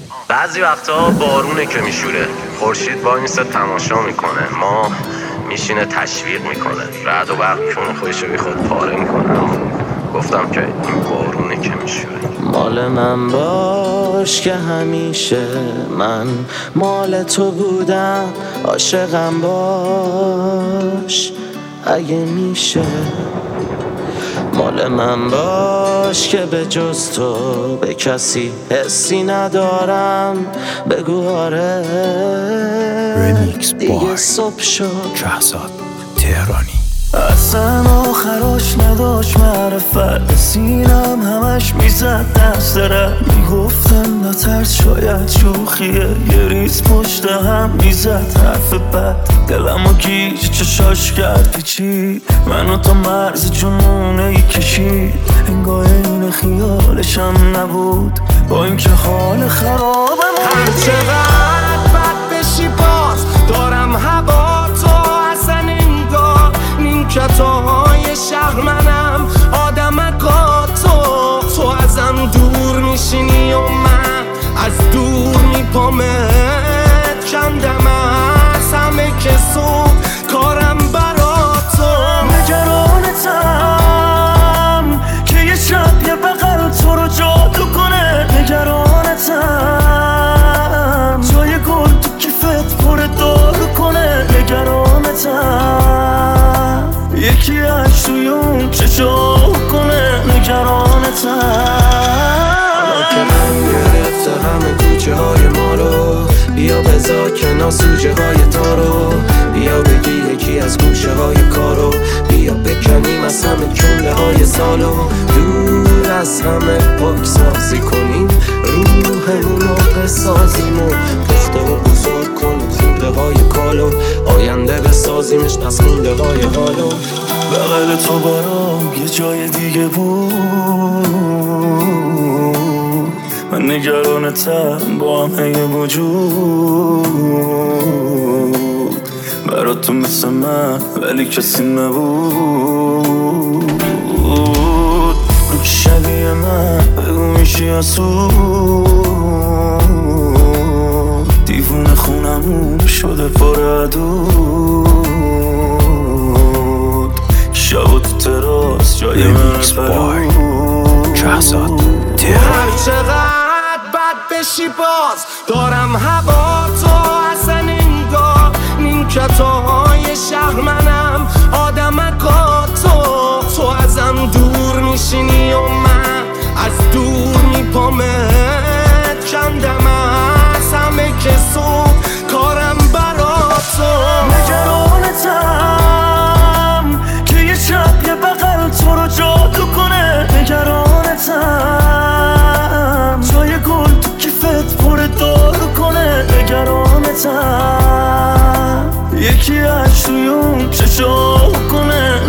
بعضی وقتا بارونه که میشوره، خورشید وای میسته تماشا میکنه، ما میشینه تشویق میکنه، رعد و برق کون خودشو بی خود پاره میکنه. اما گفتم که این بارونه که میشوره. مال من باش که همیشه من مال تو بودم، عاشقم باش اگه میشه. مال من باش که به جز تو به کسی حسی ندارم، بگو آره دیگه صبح شد. شهرزاد تهرانی. اصلا آخراش نداشت معرفت، سینم همش میزد دست رد، میگفتم نترس شاید شوخیه، یه ریز پشت هم میزد حرف بد، دلمو گیج چشاش کرد پیچید، منو تا مرز جنونه ای کشید، انگاه این خیالشم نبود با اینکه حال خرابم. هر چقدر بد بشی باز دارم هوا تو، اصلا انگار نیمکتای شهر منم آدمکا تو ازم دور میشینی و من از دور میپامت، کندم از همه که زود کارم برا تو. نگرانتم که یه شب یه بغل تو رو جادو کنه، نگرانتم جای گل تو کیفت پر دارو کنه، نگرانتم یکی عشق توی اون چشا کنه، نگرانتم. حالا که من گرفته همه کوچه های ما رو، بیا بذار کنار سوژه های تارو، بیا بگی یکی از گوشه های کارو، بیا بکنیم از همه جمله های سالو، دور از همه پاک سازی کنیم روحمون رو بسازیم و پخته و بزرگ کنیم خورده های کالو، آینده بسازیمش پس مونده های حالو. بغل تو برام یه جای دیگه بود، من نگرانتم با همه وجود، برا تو مثل من ولی کسی نبود، رو که شبیه من بگو میشی اسود، دیوونه خونمون شده پر عدود، شب و تو تراس جای من فرود. شهرزاد تهرانی. هر چقدر بد بشی باز دارم هوا تو، اصلا انگار نیمکتای شهر منم آدمکا تو ازم دور میشینی و من از دور میپامت، کندم از همه که زود کارم برا تو. نگرانتم که یه شب یه بغل تو رو جادو کنه، نگرانتم جای گل تو کیفت پر دارو کنه، نگرانتم یکی عشق توی اون چشا کنه،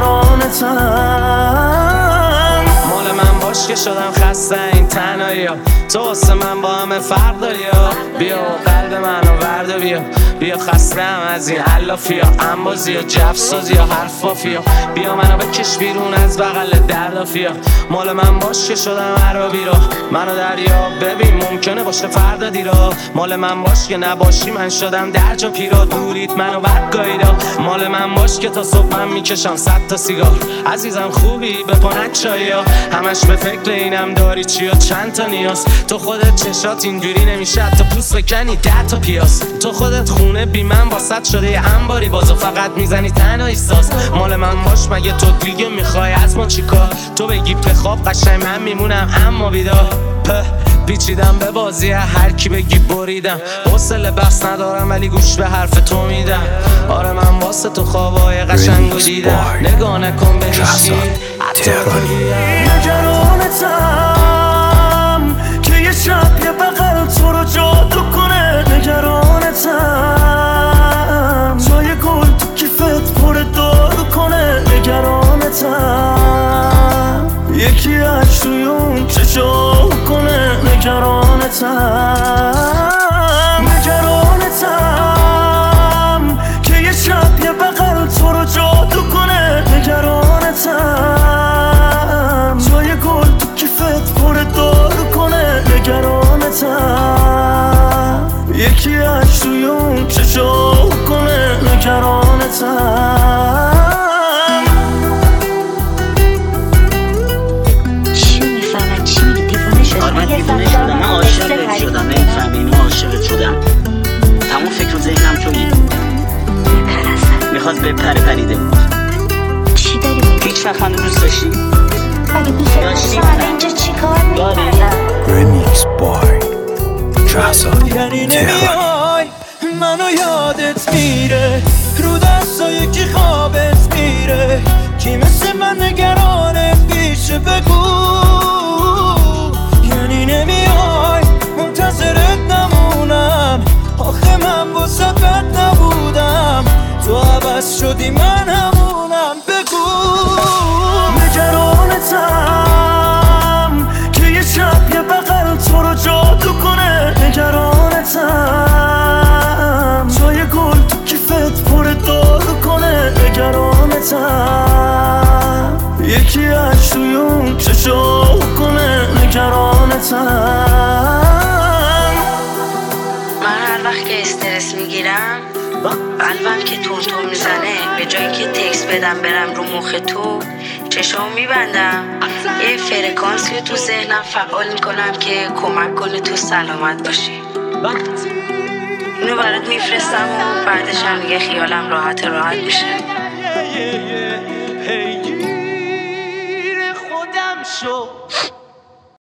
نگرانتم. مال من باش که شدم خسته این تنهایی ها، تو واسه من با همه فرق داری ها، بیا قلب منو ورده بیا خسته هم از این علافی ها، انبازی ها جفسازی ها حرفافی ها، بیا منو بکش بیرون از بغل دردافی ها. مال من باش که شدم عربی را، منو دریا ببین ممکنه باشه فردا دیرا، مال من باش که نباشی من شدم درج و پیرا، دورید منو بدگاهیدا، مال من باش که تا صبح من میکشم 100 تا سیگار، عزیزم خوبی به پانک چایی ها، همش به فکر اینم داری چیا چند تا نیاز، تو خودت چشات اینجوری نمیشه تا پوست بکنی 10 تا پیاز، تو خودت خونه بی من واسط شده یه انباری بازو فقط میزنی تنهایی ساز. مال من باش مگه تو دیگه میخوای از ما چیکار، تو بگی بخواب قشنگ من میمونم اما بیدار، پیچیدم به بازی هر کی بگی بریدم، حوصله بحث ندارم ولی گوش به حرف تو میدم، آره من واسه تو خوابای قشنگو دیدم، نگاه نکن به هیچی حتی نگرانتم که یه شب یه بغل تو رو جادو کنه، نگرانتم جای گل تو کیفت پر دارو کنه، نگرانتم یکی عشق توی اون چشا کنه، نگرانتم. نگرانتم که یه شب یه بغل تو رو جادو کنه، نگرانتم جای گل تو کیفت پر دارو کنه، نگرانتم. چی میفهمن؟ چی میگی؟ دیوونه شدم؟ آره من دیوونه شدم، من عاشقت شدم، نمیفهمی؟ من عاشقت شدم، تمام فکر و ذهنم تویی. میخواست بپره پریده بود. چی داری میگی؟ هیچ وقت منو دوست داشتی؟ اگه دوست داشتم الان اینجا چی کار میکردم؟ Remix by شهرزاد یعنی تهرانی. نمیای منو یادت میره، رو دستای کی خوابت میره، کی مثل من نگرانت پیشه بگو. یعنی نمیای منتظرت نمونم، آخه من واسه بد نبودم، تو عوض شدی من همونم. بگو نگرانتم که یه شب یه بغل تو رو جادو کنه، نگرانتم جای گل تو کیفت پر دارو کنه، نگرانتم یکی از توی اون چشا کنه، نگرانتم. من هر وقت که استرس میگیرم قلبم که تون میزنه، به جایی که تکس بدم برم رو مخ تو چشام میبندم، یه فرکانسی تو ذهنم فعال میکنم که کمک کنه تو سلامت باشی. اینو برات میفرستم و بعدش هم دیگه خیالم راحت میشه. پیگیر خودم شو